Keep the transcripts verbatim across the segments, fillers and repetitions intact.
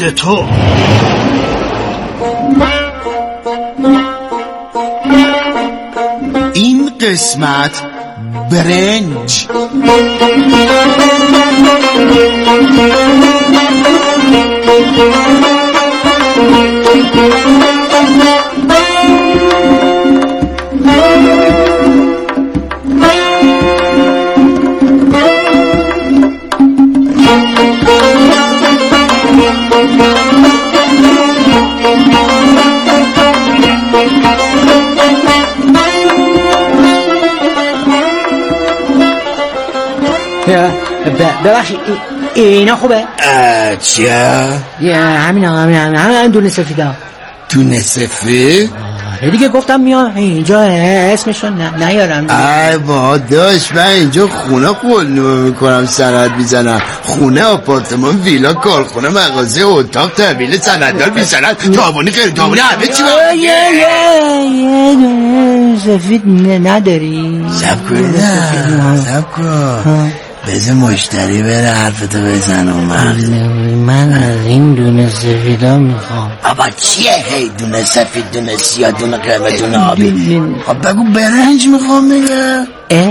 ضد تو. این قسمت برنج. ببخشید اینا خوبه؟ چیه؟ یه همین همین همین همین دونه سفید ها. دونه سفید؟ آره دیگه گفتم میام اینجا اسمشو نیارم. ای با داشت من اینجا خونه قلنومه میکنم، سند میزنم، خونه آپارتمان ویلا کارخونه مغازه اتاق تحویل سندال بی سند تابونی غیر تابونی همه چی باید یه یه دونه سفید نداری؟ سب کن سب کن بذار مشتری بره حرفتو بزن اومد. من از این دونه سفیدا میخوام. بابا چیه هی دونه سفید دونه سیاه دونه قرمه دونه آبی؟ خب بگو برنج میخوام بگه.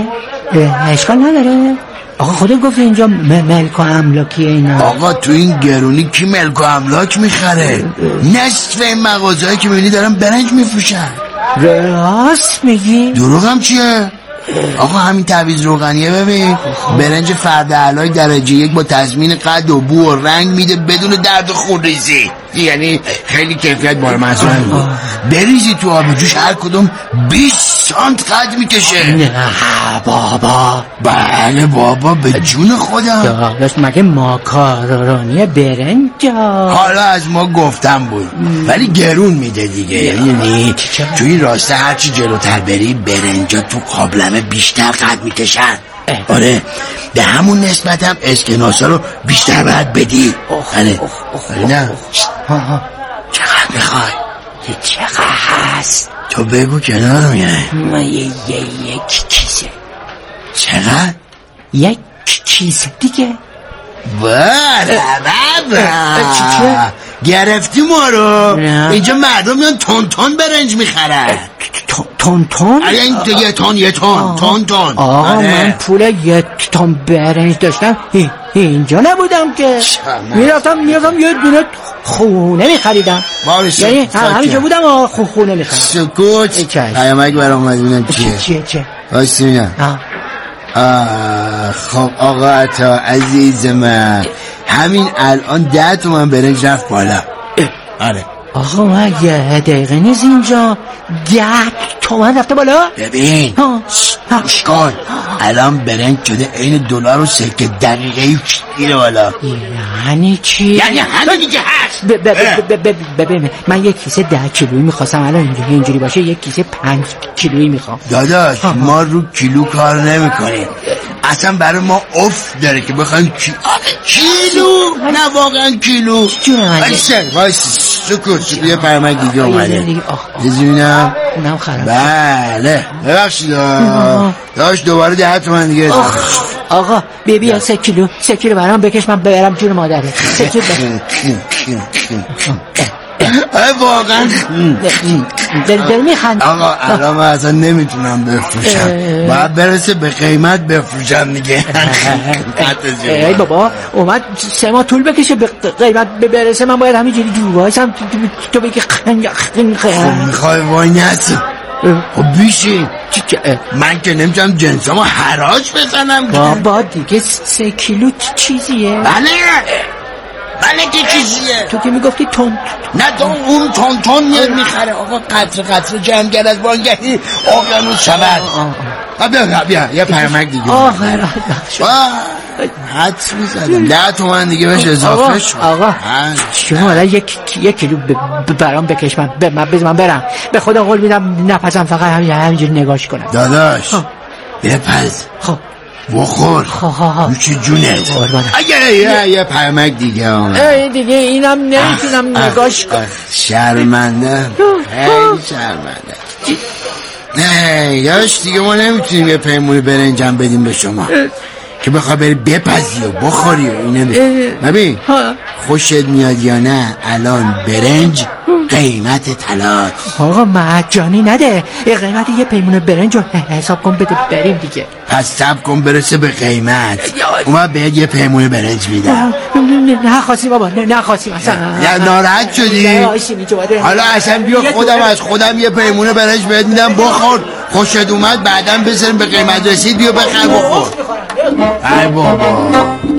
اه اشکال نداره. آقا خودت گفت اینجا ملک و املاکیه اینا. آقا تو این گرونی کی ملک و املاک میخره؟ نصف این مغازه‌ای که میبینی دارن برنج میفروشن. راست میگی؟ دروغم چیه؟ آقا همین تعویض روغنیه ببین، برنج فرد علای درجه یک با تضمین قد و بو و رنگ میده بدون درد و خونریزی، یعنی خیلی کیفیت بار مثلا بریزی تو آب جوش هر کدوم بیست سانت قد میکشه. نه بابا. بله بابا به جون خودم. داداش مگه ماکارونی برنج؟ حالا از ما گفتم بود ولی گرون میده دیگه، یعنی تو این راسته هرچی جلوتر بری برنجا تو قابلمه بیشتر قد میکشن. آره به همون نسبت هم اسکناسا رو بیشتر باید بدی. آره نه چقدر میخوای؟ چقدر هست؟ تو بگو کنار میای. من یه یک کیسه. چقدر؟ یک کیسه دیگه. بله بابا گرفتی ما رو. اینجا مردم میان تون تون برنج میخرن. تون تون؟ آره این تو یه تون یه تون تون تون. آه من پول یک تون برنج داشتم اینجا نبودم که میرفتم میرفتم یه دونه خونه میخریدم، یعنی همینجا بودم خونه میخریدم. سکوت پیامک برام اومد ببینم چیه. چیه چیه واسه ببینم. خب آقا عطا عزیز من همین الان ده تومن برنج رفت بالا. آره آقا من یه دقیقه نیست اینجا ده تومن رفته بالا. ببین گوش کن الان برنج شده این دلار و سکه دقیقه میره بالا. یعنی چی؟ یعنی همینی که هست. ببین من یک کیسه ده کیلویی میخواستم، الان اینجوری اینجوری باشه یک کیسه پنج کیلویی میخوام. داداش ما رو کیلو کار نمیکنیم، اصلا برای ما اف داره که بخوایم کیلو نه واقعا کیلو. وایسه وایسه سکوت یه پرمک دیگه اومده بزینم. اونم خراب. بله ببخشید داشت دوباره ده تومن دیگه. آقا ببین سه کیلو سه کیلو برام بکش من برم جون مادره. سه کیلو ای واقعا دل میخند. آقا الان من اصلا نمیتونم بفروشم، باید برسه به قیمت بفروشم دیگه. ای بابا اومد سه ماه طول بکشه به قیمت برسه، من باید همینجوری دور وایسم تو بگی خب میخوای وای نست. خب بیشی من که نمیتونم جنسامو حراج بزنم. بابا دیگه سه کیلو چیزیه. بله بله که چیزیه. تو که میگفتی تون نه تو اون تون تون میخره. آقا قطر قطر جمع کرد از بانگهی آقانون شود. بیا بیا یه پرمک دیگه. آخر حدس میزدم ده تومن دیگه بهش اضافه شد. آقا شما حالا یک یک کیلو برام بکش من بذار من برم، به خدا قول میدم نپزم، فقط همینجوری نگاش کنم. داداش بپز خب بخور نوچه جونت. اگه یه یه پرمک دیگه آمد ای دیگه اینم نمیتونم نگاش کنم. شرمنده خیلی شرمنده. نه یاش دیگه ما نمیتونیم یه پیمونی برنجم بدیم به شما که بخواه بری بپزی و بخوری و اینه. ببین خوشت میاد یا نه الان برنج قیمت طلاست. آقا مجانی نده، قیمت یه پیمونه برنج رو حساب کن بده بریم دیگه. پس صبر کن برسه به قیمت اومد بهت یه پیمونه برنج میدم. نه خواستی بابا، نه خواستی مثلا. یا ناراحت شدی؟ حالا اصلا بیا خودم از خودم یه پیمونه برنج بهت میدم بخور، خوشت اومد بعدا بزنیم به قیمت رسید بیا بخر بخور. ای بابا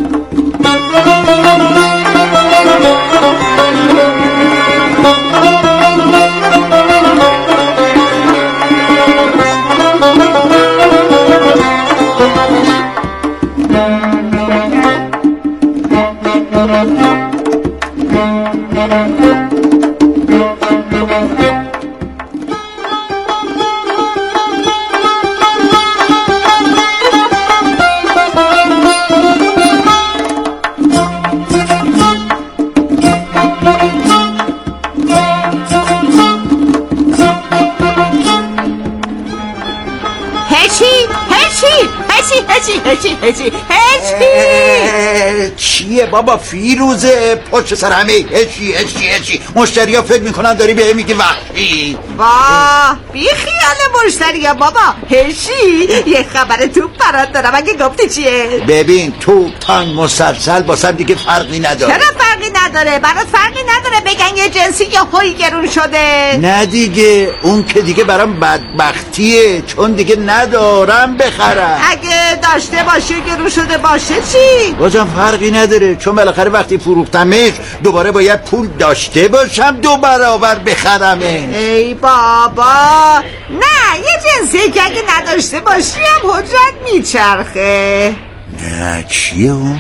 چیه بابا فیروزه پشت سر همه هچی هچی هچی مشتری ها فکر میکنن داری به میگی وحشی. واه بی خیال مشتری ها بابا هچی. یه خبر توپ برات دارم اگه گفتی چیه. ببین توپ تانگ مسلسل با سر دیگه فرقی نداره. چرا فرقی نداره؟ برات فرقی نداره بگن یه جنسی که هوی گرون شده. نه دیگه اون که دیگه برام بدبختیه چون دیگه ندارم بخرم. اگه داشته باشه گرون شده باشه چی؟ بازم فرقی نداره چون بالاخره وقتی فروختمش دوباره باید پول داشته باشم دو برابر بخرمه. ای بابا نه یه جنسی که اگه نداشته باشی هم حجرت میچرخه. نه چیه اون؟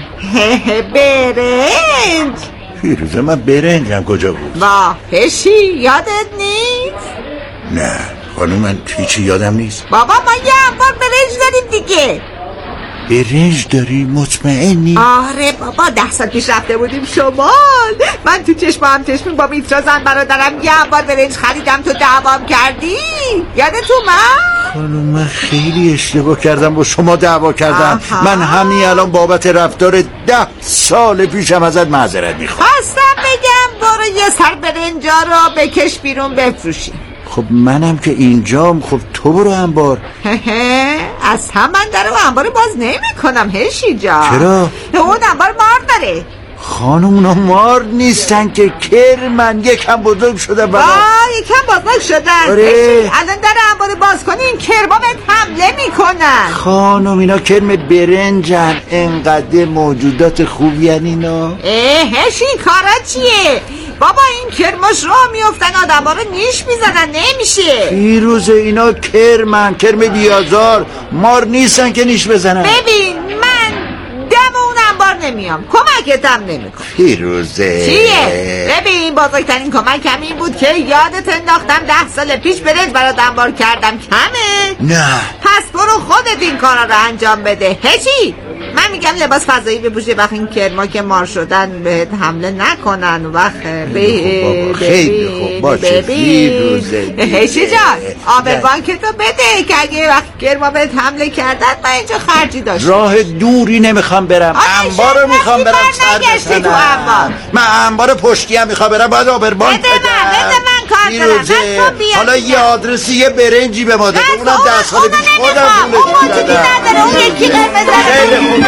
برنج. فیروزه من برنجم کجا بود؟ با هشی یادت نیست؟ نه خانم من هیچی یادم نیست. بابا ما یه انبار برنج داریم دیگه. برنج داری مطمئنی؟ آره بابا ده سال پیش رفته بودیم شمال، من تو چشم هم چشم با میترا زن برادرم یه انبار برنج خریدم تو دعوام کردی یادت اومد؟ خانم من خیلی اشتباه کردم با شما دعوا کردم. آها. من همین الان بابت رفتار ده سال پیشم ازت معذرت میخوام. خواستم بگم برو یه سر برنجا رو بکش بیرون بفروشی. خب منم که اینجام. خب تو برو انبار. اصلا من در اون انبار باز نمی کنم هشی جا. چرا؟ اون انبار مار داره. خانم اونا مار نیستن که کرمن یکم بزرگ شده بابا. یکم بزرگ شدن. آره. الان در انبار باز کنی این کرما بهت حمله میکنن. خانم اینا کرم برنجن انقدر موجودات خوبی هن اینا. اه هشی کارا چیه؟ بابا این کرماش را میفتن آدم ها رو نیش میزنن نمیشه. فیروزه اینا کرمن کرم بیازار مار نیستن که نیش بزنن. ببین من دم اون انبار نمیام کمکتم نمیکنم. فیروزه چیه؟ ببین بزرگترین کمکم این بود که یادت انداختم ده سال پیش برنج برات انبار کردم کمه؟ نه پس برو خودت این کارا رو انجام بده. هچی من میگم لباس فضایی بپوشه وقت این کرما که مار شدن بهت حمله نکنن وقت به خیلی خوب باشه فیروزه. هشی جان آب بانکتو بده که اگه وقت کرما بهت حمله کردن من اینجا خرجی داشتم. راه دوری نمیخوام برم انبار رو میخوام برم سر بزنم. من انبار پشتی هم میخوام برم باید آب بانک بدم. بده من کار دارم. حالا یه آدرسی یه برنجی به ما ده اونم ده سال پیش خودم پولش دادم. اون یکی قرمز خیلی خوب.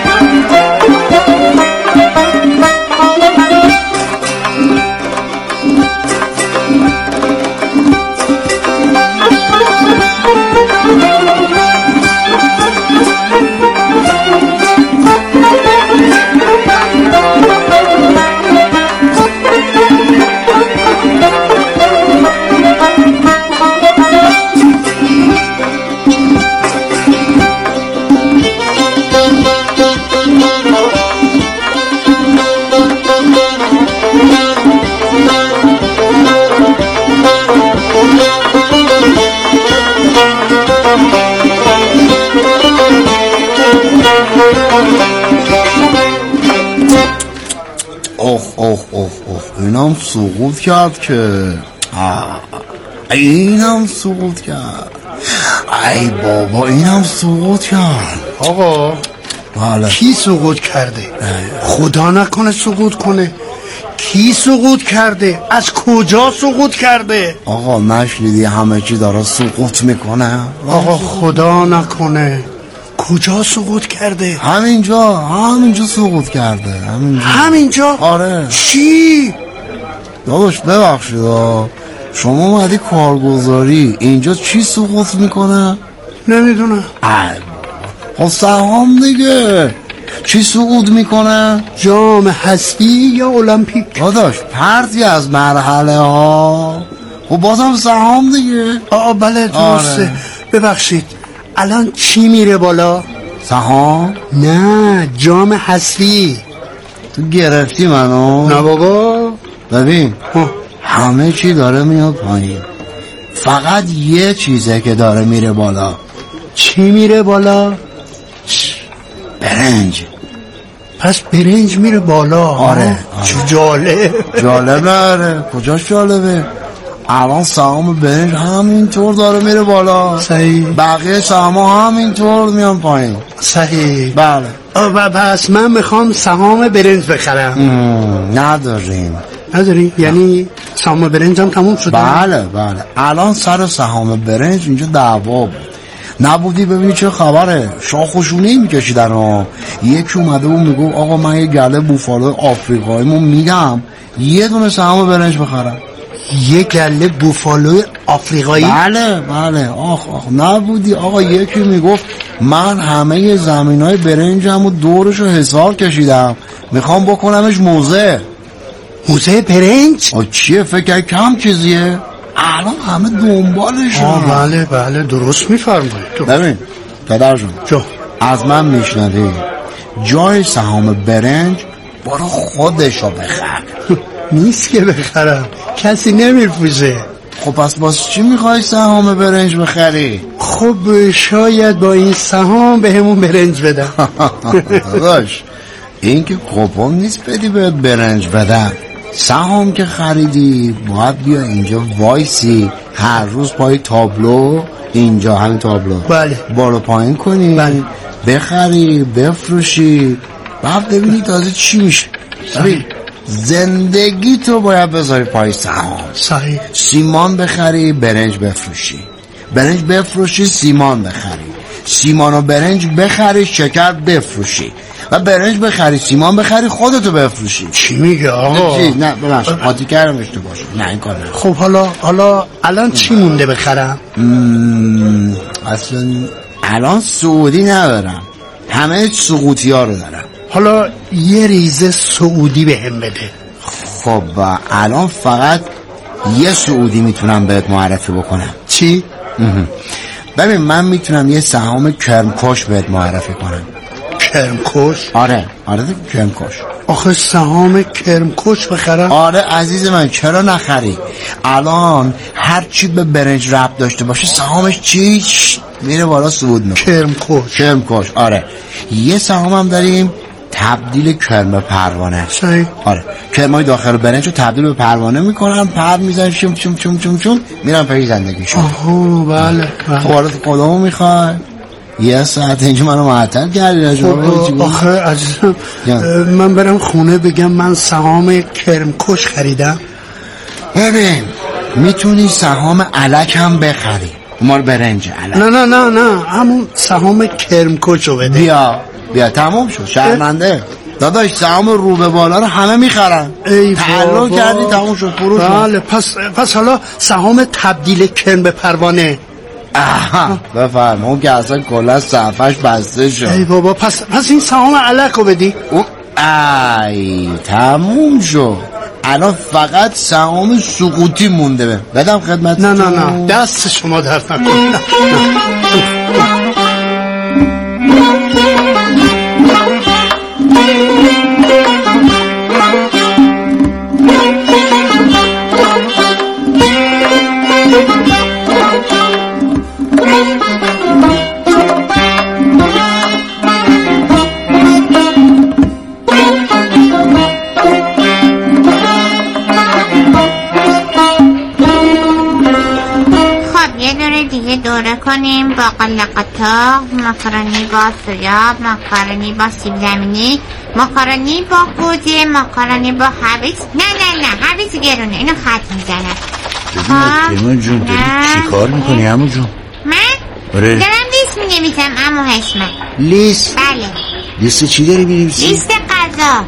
اوه اوه اوه اوه اینم سقوط کرد که اینم سقوط کرد. ای بابا اینم سقوط کرد. آقا بله. کی سقوط کرده؟ ای. خدا نکنه سقوط کنه. کی سقوط کرده؟ از کجا سقوط کرده؟ آقا نشنیدی همه چی داره سقوط میکنه؟ آقا خدا نکنه. کجا سقوط کرده؟ همینجا همینجا سقوط کرده. همینجا همینجا؟ آره. چی؟ داداش ببخشید شما اومدی کارگزاری، اینجا چی سقوط میکنه؟ نمیدونم. خب سهام دیگه. چی سقوط میکنه؟ جام حذفی یا المپیک؟ داداش پرتی از مرحله ها. خب بازم سهام دیگه. آه بله درسته. آره. ببخشید الان چی میره بالا؟ سهام؟ نه جام حذفی. تو گرفتی منو؟ نه بابا. ببین همه چی داره میاد پایین، فقط یه چیزه که داره میره بالا. چی میره بالا؟ برنج. پس برنج میره بالا؟ آره, آره. چه جالب. جالبه. آره کجاش جالبه؟ الان سهام برنج همینطور داره میره بالا. صحیح. بقیه سهام همینطور میان پایین. صحیح. بله. و پس من میخوام سهام برنج بخرم. نداریم. نداری؟ یعنی سهام برنج هم تموم شده؟ بله بله. الان سر سهام برنج اینجا دعوا بود. نبودی ببینی چه خبره؟ شاخوشونی میکشیدن ها. یکی اومده بود میگو آقا من یه گله بوفالو آفریقاییمو میدم یه دونه سهام برنج بخرم. یه گله بوفالو آفریقایی؟ بله بله. آخ آخ نبودی آقا. یکی میگفت من همه زمینای برنجم و دورشو حصار کشیدم میخوام بکنمش موزه. موزه برنج؟ آه چیه فکر کم چیزیه؟ الان همه دنبالشون. آه بله بله درست میفرمایید. ببین پدرجون جو از من میشنوی جای سهام برنج برو خودشو بخر. نیست که بخرم، کسی نمیفروشه. خب پس باز چی میخوای سهام برنج بخری؟ خب شاید با این سهام به همون برنج بدم. داداش این که کوپن نیست بدی بهت برنج بدن. سهام که خریدی باید بیا اینجا وایسی هر روز پای تابلو، اینجا همین تابلو بله بالا پایین کنی. بله. بخری بفروشی بعد ببینی تازه چی میشه. ببین زندگی تو باید بذاری پای سهام. صحیح. سیمان بخری برنج بفروشی، برنج بفروشی سیمان بخری، سیمان و برنج بخری شکر بفروشی و برنج بخری سیمان بخری خودتو بفروشی. چی میگه آقا؟ چی؟ نه ببخشید قاطی کردم اشتباه باشه. نه این کار نه. خب حالا حالا الان چی مونده بخرم؟ اصلا الان سعودی ندارم، همه سقوطی ها رو دارم. حالا یه ریزه سعودی به هم بده. خب الان فقط یه سعودی میتونم بهت معرفی بکنم. چی؟ ببین من میتونم یه سهام کرمکش بهت معرفی کنم. کرمکش؟ آره آره کرمکش. آخه سهام کرمکش بخرم؟ آره عزیز من چرا نخری؟ الان هر چی به برنج ربط داشته باشه سهامش چی میره بالا صعود میکنه. کرمکش. کرمکش آره. یه سهام هم داریم تبدیل کرم به پروانه. صحیح. آره کرمای داخل برنج رو تبدیل به پروانه میکنن، پرد میزن شم شم شم شم شم میرن پی زندگیشون. آها بله بله. خب حالا کدومو میخوای؟ یه ساعت اینجا منو معطل کردی. خب آخه عزیزم من برم خونه بگم من سهام کرمکش خریدم؟ ببین میتونی سهام الک هم بخری، مال برنج الک. نه نه نه نه همون سهام کرمکش رو بده. بیا بیا تموم شد شرمنده. داداش سهام رو به بالا رو همه میخرن. تعلق کردی تموم شد فروش. بله پس پس حالا سهام تبدیل کرم به پروانه. آها بفرم اون که اصلا کلا صفحش بسته شد. ای بابا پس پس این سهام الک رو بدی. ای تموم شد. الان فقط سهام سقوطی مونده. بدم خدمت. نه نه نه دست شما درد نکنه. یه دوره کنیم. باقلا قطع، ماکارونی با سویا، ماکارونی با سیب زمینی، ماکارونی با گوجه، ماکارونی با هویج. نه نه نه هویج گرونه، اینو خط میزنم. ببین پیمان جون داری چی کار میکنی عمو جون؟ من؟ آره دارم لیست مینویسم عمو حشمت. لیست؟ بله. لیست چی داری مینویسی؟ لیست غذا.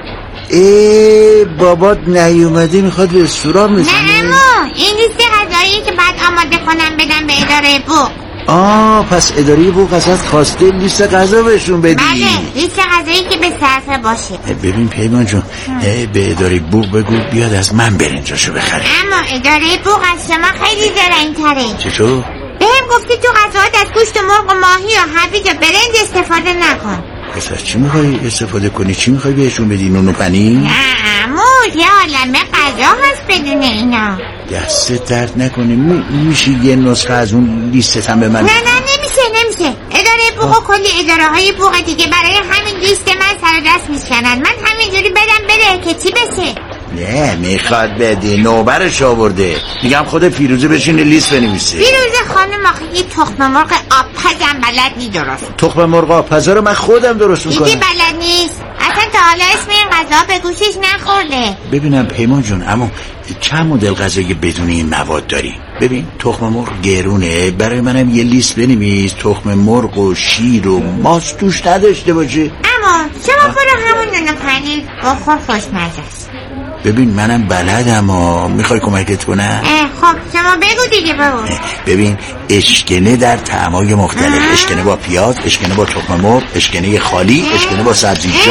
ای بابات نیومده میخواد به رستوران بزنه؟ نه عمو، این لیست غذایی که بعد آماده کنم بدم به اداره بوق. آه پس اداره بوق ازت خواسته لیست غذا بهشون بدی؟ بله، لیست غذایی که به صرفه باشه. ببین پیمان جون به اداره بوق بگو بیاد از من برنجاشو بخره. اما اداره بوق از شما خیلی زرنگ تره. چطور؟ بهم گفتی تو غذاات از گوشت مرغ و ماهی و هویج و برنج استفاده نکن. پس از چی میخوای استفاده کنی؟ چی میخوای بهشون بدی؟ نون و پنیر؟ نه عمو، یه عالمه غذا هست بدون اینا. دست درد نکنه. می... میشه یه نسخه از اون لیستت هم به من؟ نه نه نمیشه نمیشه. اداره بوق و کلی اداره های بوق دیگه برای همین لیست من سر دست میشکنن. من همینجوری بدم بره که چی بشه. نه میخواد بده، نوبرش آورده. میگم خود فیروزه بشینه لیست بنویسه. فیروزه خانم آخه یه تخم مرغ آبپزم بلد نی درست. تخم مرغ آبپزا رو من خودم درست میکنم. دیدی بلد نیست. اصلا تا حالا اسم این غذا به گوشش نخورده. ببینم پیمان جون اما چند مدل غذای بدون این مواد داری؟ ببین تخم مرغ گرونه، برای منم یه لیست بنویس تخم مرغ و شیر و ماست توش نداشته باشه. اما شما برو همون نون پنیر بخور، خوشمزه است. ببین منم بلدم ها، میخوای کمکت کنم؟ خب شما بگو دیگه بگو. ببین اشکنه در طعمای مختلف، اشکنه با پیاز، اشکنه با تخم مرغ، اشکنه خالی، اشکنه با سبزیجات.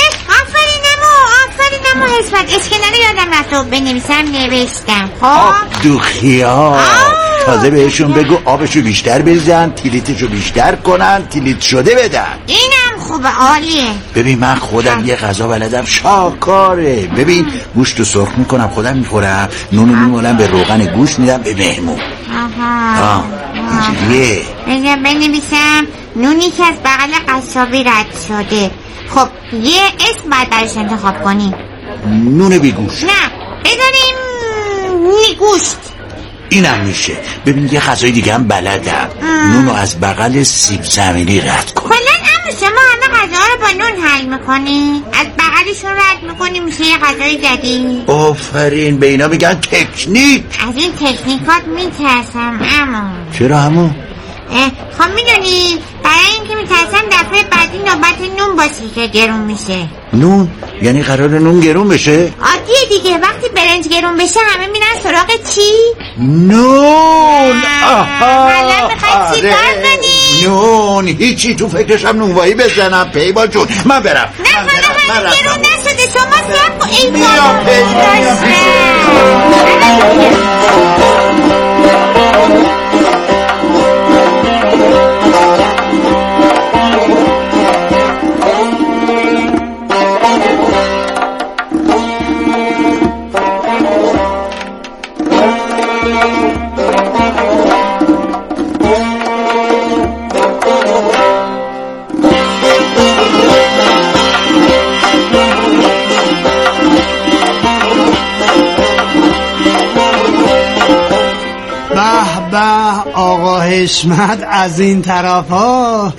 آفرین امو، آفرین امو حسمت. اشکنه رو یادم رفت و بنویسم نوشتم. خب آب دو خیار. تازه بهشون بگو آبشو بیشتر بریزن، تیلیتشو بیشتر کنن، تیلیت شده بدن. اینم خوبه، عالیه. ببین من خودم یه غذا بلدم شاکاره. ببین گوشت رو سرخ میکنم خودم میخورم، نونو میمونم به روغن گوشت میدم به مهمون. آها آه اینجوریه. بذار بنویسم نونی که از بغل قصابی رد شده. خب یه اسم باید برش انتخاب کنیم. نون بی گوشت. نه بذاریم نی گوشت. اینم میشه. ببین یه غذای دیگه هم بلدم، نونو از بغل سیب زمینی رد کن. کلن اما شما همه غذا رو با نون حل میکنی؟ از بغلشون رد میکنی میشه یه غذای جدید. آفرین، به اینا میگن تکنیک. از این تکنیکات میترسم اما. چرا همون؟ خب میدونی برای اینکه میترسم دفعه بعدی نوبت نون باشه که گرون میشه. نون؟ یعنی قرار نون گرون بشه؟ عادیه دیگه، وقتی برنج گرون بشه همه میرن سراغ چی؟ نون. آها حالا میخوای چی کار کنی؟ نون هیچی، تو فکرشم نونوایی بزنم. پیمان جون من برم. نه حالا همین گرون نشده، شما صبر کن. ای آقا حشمت از این طرف ها.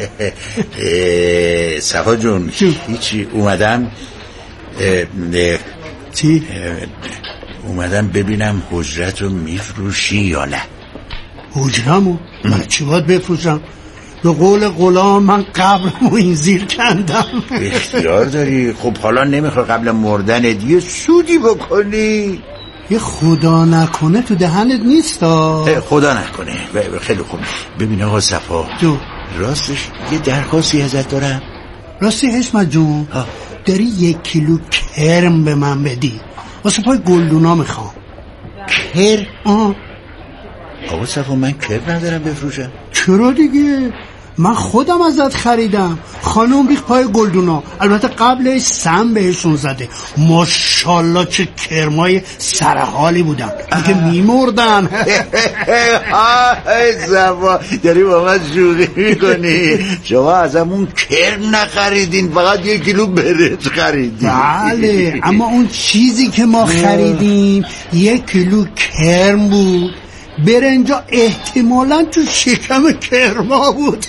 صفا جون هیچی، اومدم چی؟ اومدم ببینم حجرت رو میفروشی یا نه. حجرمو؟ من چی باید بفروشم؟ به قول غلام من قبرمو این زیر کندم. اختیار داری. خب حالا نمیخوای قبل مردن یه سودی بکنی؟ یه خدا نکنه تو دهنت نیست. خدا نکنه. خیلی خوب. ببین آقا صفا جو راستش یه درخواستی ازت دارم. راستی حشمت جون ها. داری یک کیلو کرم به من بدی، واسه پای گلدونا میخوام. کرم؟ آه. آقا صفا من کرم ندارم بفروشم. چرا دیگه؟ من خودم ازت خریدم. خانم ریخ پای گلدونا، البته قبلش سم بهشون زده. ماشاءالله چه کرمای سرحالی بودن، دیگه میمردن. ای زبا داری با من شوخی میکنی؟ شما از همون کرم نخریدین، فقط یک کیلو برنج خریدین. بله اما اون چیزی که ما خریدیم یک کیلو کرم بود، برنجا احتمالاً تو شکم کرما بود.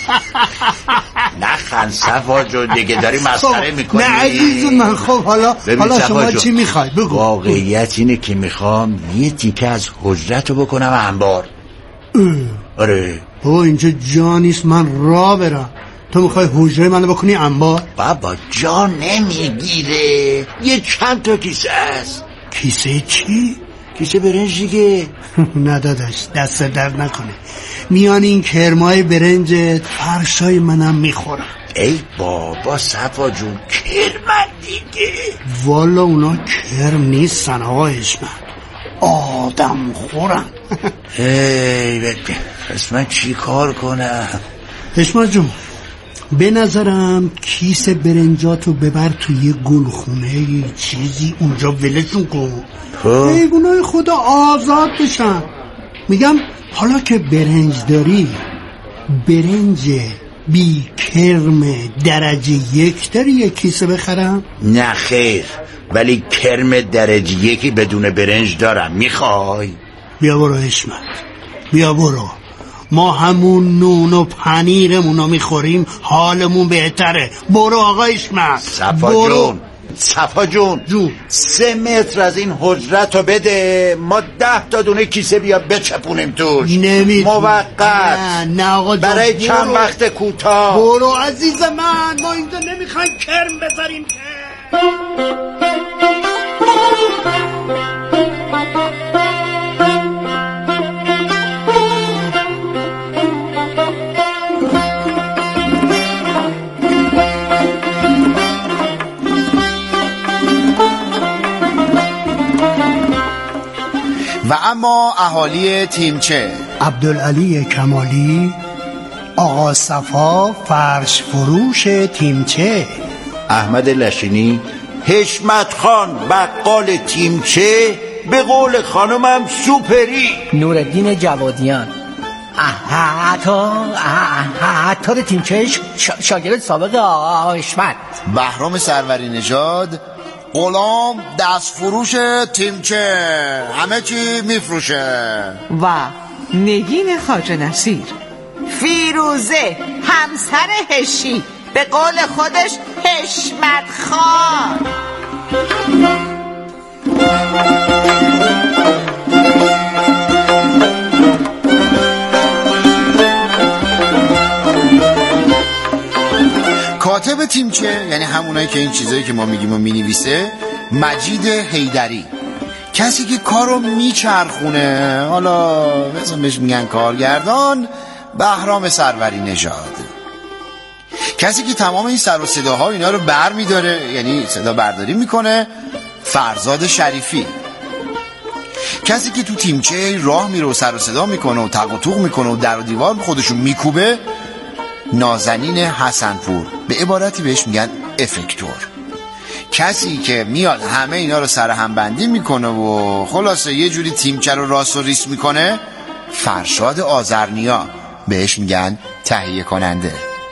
نخند صفا جون دیگه، داری مسخره میکنی. نه عزیز من. خب حالا حالا شما چی میخوای بگو. واقعیت اینه که میخوام یه تیکه از حجرتو بکنم انبار. آره بابا اینجا جا نیست من راه برم، تو میخوای حجره منو بکنی انبار؟ بابا جا نمیگیره، یه چند تا کیسه است. کیسه چی؟ کیسه برنج دیگه. نداداش دست درد نکنه، میان این کرمای برنجت فرشای منم میخورم. ای بابا صفا جون کرمن دیگه. والا اونا کرم نیستن آقا حشمت، آدم خورن. ای بگه پس من چی کار کنم؟ حشمت جون به نظرم کیسه برنجاتو ببر توی یه گلخونه یه چیزی اونجا ولشون کن، حیوانای خدا آزاد بشن. میگم حالا که برنج داری، برنج بی کرم درجه یک داری یه کیسه بخرم؟ نه خیر، ولی کرم درجه یکی بدون برنج دارم، میخوای؟ بیا برو حشمت، بیا برو، ما همون نون و پنیرمونو میخوریم، حالمون بهتره. برو آقا حشمت. صفا جون صفا جون جون سه متر از این حجرتو بده، ما ده تا دونه کیسه بیا بچپونیم توش. نمی موقت. نه نه آقا جون، برای چند وقت کوتاه. برو عزیز من، ما اینجا نمیخوایم کرم بذاریم که. و اما اهالی تیمچه: عبدالعلی کمالی، آقا صفا فرش فروش تیمچه، احمد لشینی، حشمت خان بقال تیمچه، به قول خانمم سوپری، نورالدین جوادیان، عطار عطار تیمچه، شاگرد سابق آقا حشمت، بهرام سروری نژاد، غلام دستفروش تیمچه، همه چی میفروشه، و نگین خواجه نصیر، فیروزه همسر هشی، به قول خودش حشمت خان. کاتب تیمچه یعنی همونایی که این چیزایی که ما میگیم و مینویسه، مجید حیدری. کسی که کارو میچرخونه، حالا مثلا بهش میگن کارگردان، بهرام سروری نژاد. کسی که تمام این سر و صداها اینا رو بر میداره، یعنی صدا برداری میکنه، فرزاد شریفی. کسی که تو تیمچه راه میره و سر و صدا میکنه و تق و توق میکنه و در و دیوار خودشو میکوبه، نازنین حسنپور، به عبارتی بهش میگن افکتور. کسی که میاد همه اینا رو سر هم بندی میکنه و خلاصه یه جوری تیمچه رو راست و ریس میکنه، فرشاد آذرنیا، بهش میگن تهیه کننده.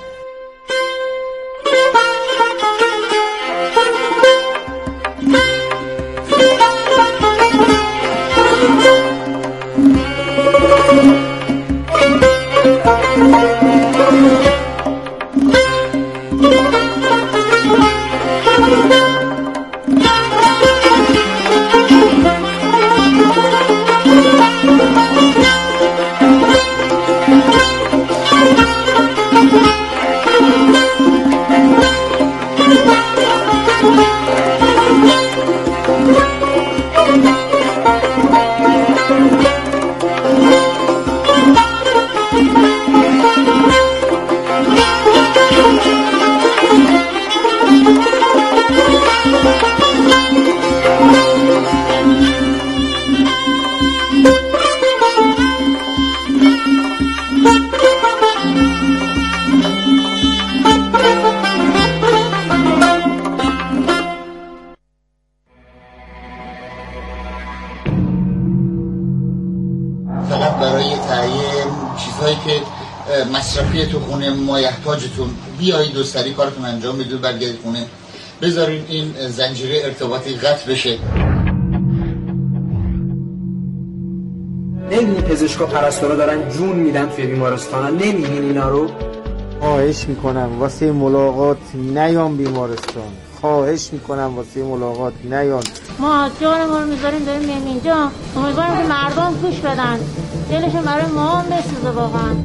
مصرفی تو خونه مایحتاجتون، بیایید و سریع کارتون انجام بدید، برگردید خونه، بذارین این زنجیره ارتباطی قطع بشه. نمی‌بینی پزشکا پرستارا دارن جون میدن توی بیمارستانا؟ نمی‌بینی اینا رو؟ خواهش میکنم واسه ملاقات نیام بیمارستان، خواهش میکنم واسه ملاقات نیام. ما جانمون رو میذاریم داریم میام اینجا، امیدوارم که مردم گوش بدن، دلشون برای ما هم بسوزه واقعا.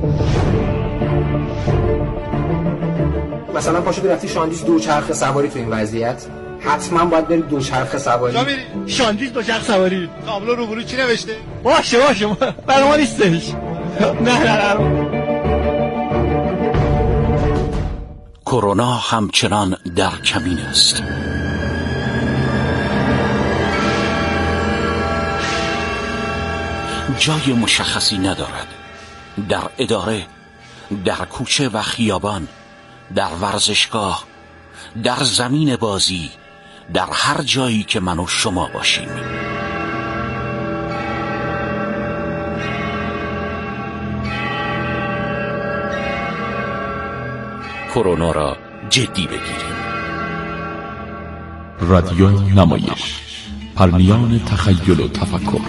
مثلا پاشو رفتی شاندیز دوچرخه سواری تو این وضعیت، حتما باید برید دوچرخه سواری. جا میری شاندیز دوچرخه سواری، تابلو روبرو چی نوشته؟ باشه باشه برای ما نیستش. نه نه نه. کرونا همچنان در کمین است. جای مشخصی ندارد. در اداره، در کوچه و خیابان، در ورزشگاه، در زمین بازی، در هر جایی که من و شما باشیم. کرونا را جدی بگیریم. رادیو نمایش، پرنیان تخیل و تفکر.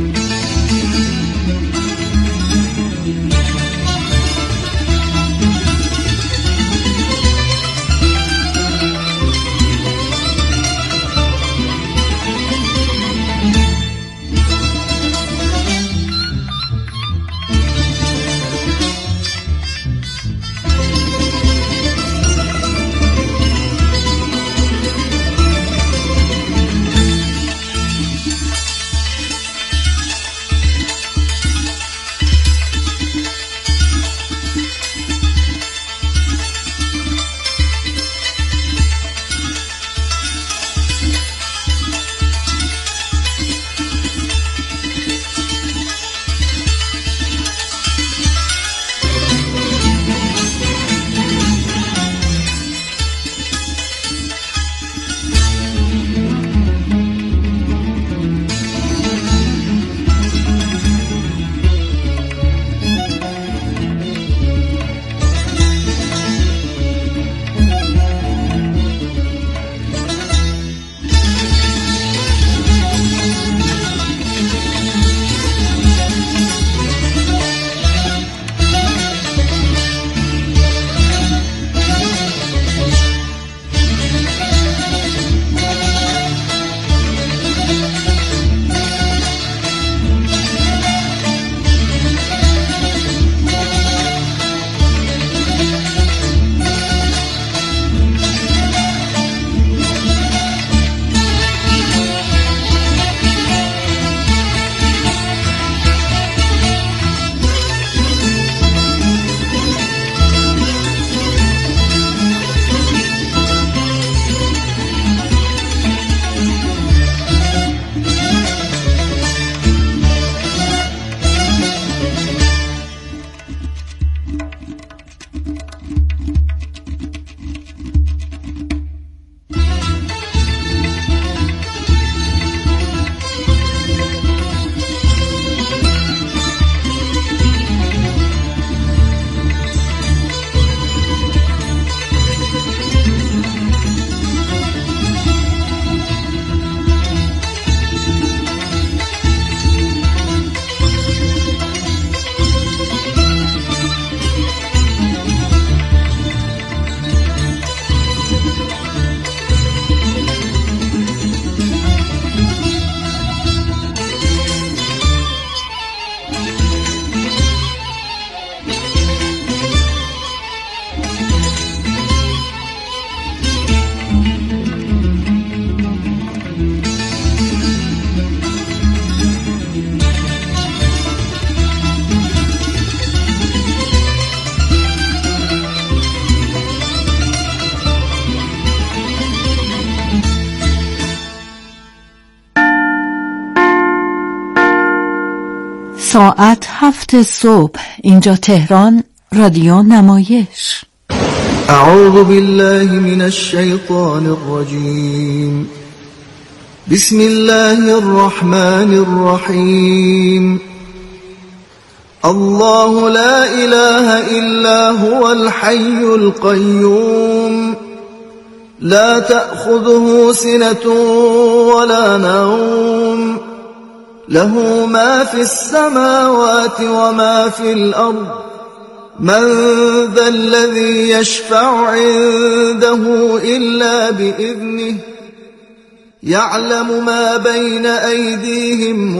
ساعت هفت صبح، اینجا تهران، رادیو نمایش. اعوذ بالله من الشیطان الرجیم. بسم الله الرحمن الرحیم. الله لا اله الا هو الحي القيوم لا تأخذه سنة ولا نوم له ما في السماوات وما في الأرض من ذا الذي يشفع عنده إلا بإذنه يعلم ما بين أيديهم